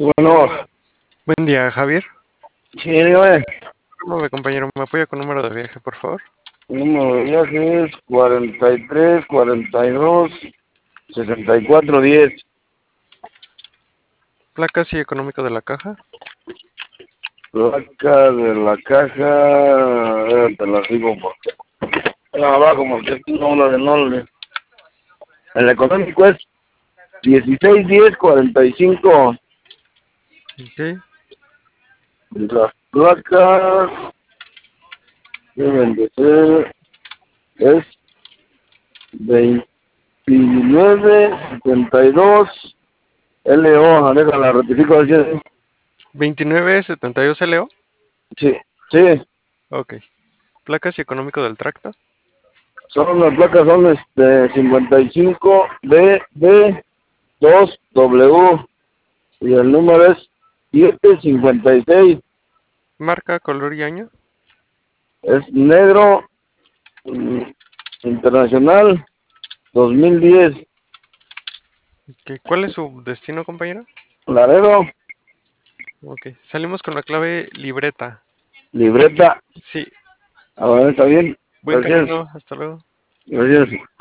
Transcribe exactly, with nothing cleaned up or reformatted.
Bueno, Buen día, Javier. sí, dígame. ¿Cómo ve, compañero? ¿Me apoya con número de viaje, por favor? El número de viaje es cuarenta y tres, cuarenta y dos, sesenta y cuatro, diez. Placas y económico de la caja. Placa de la caja, eh, te la digo porque abajo, porque aquí no la de nombre. El económico es dieciséis, diez, cuarenta y cinco. Ok. Las placas deben de ser, es veintinueve, setenta y dos, L O, déjala, ratifico al cien. veintinueve setenta y dos L O. Sí, sí. Ok. Placas y económico del tracto. Son las placas son este cincuenta y cinco B B dos W y el número es setecientos cincuenta y seis. Marca, color y año. Es negro, mm, internacional dos mil diez. Ok. ¿Cuál es su destino, compañero? Laredo, Ok. Salimos con la clave libreta. libreta. Sí. A ver, está bien. Buen Gracias. camino. Hasta luego. Gracias.